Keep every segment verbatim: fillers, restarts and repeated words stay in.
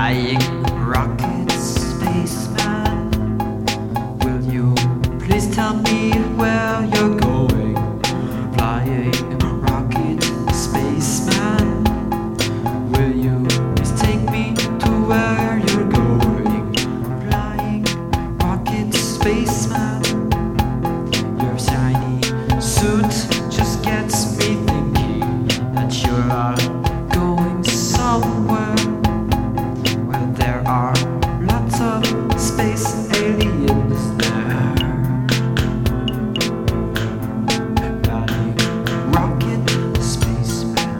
Flying rocket spaceman, will you please tell me where you're going? Flying rocket spaceman, will you please take me to where you're going? Flying rocket spaceman, your shiny suit just gets me thinking that you're going somewhere where there are lots of space aliens there. Flying rocket spaceman.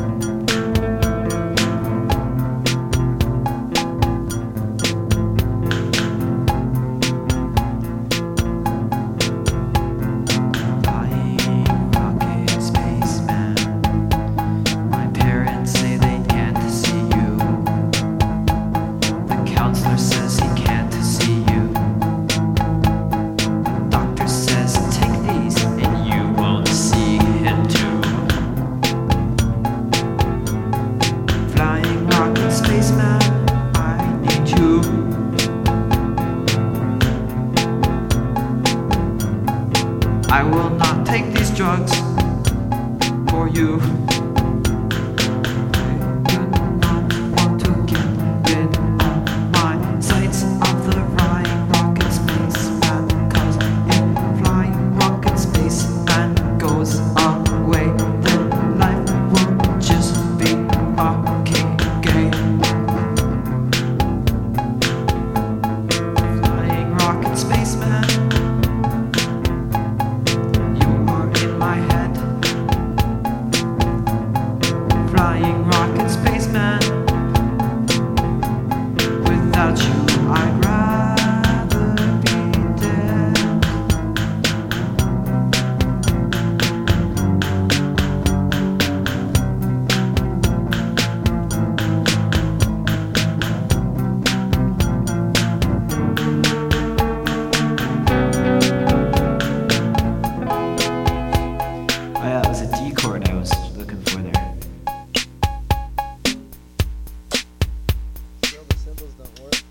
Flying rocket spaceman. My parents say they can't see you. The counselor says he can't see you. The doctor says take these and you won't see him too. Flying rocket spaceman, I need you. I will not take these drugs for you. I do not want to get rid of my sights of the flying rocket spaceman, 'cause if flying rocket spaceman goes away, then life will just be okay gay. Flying rocket spaceman, you are in my head. Flying rocket spaceman, without you I'd rather be dead. Oh yeah, it was a D chord I was looking for there. Still, the cymbals don't work.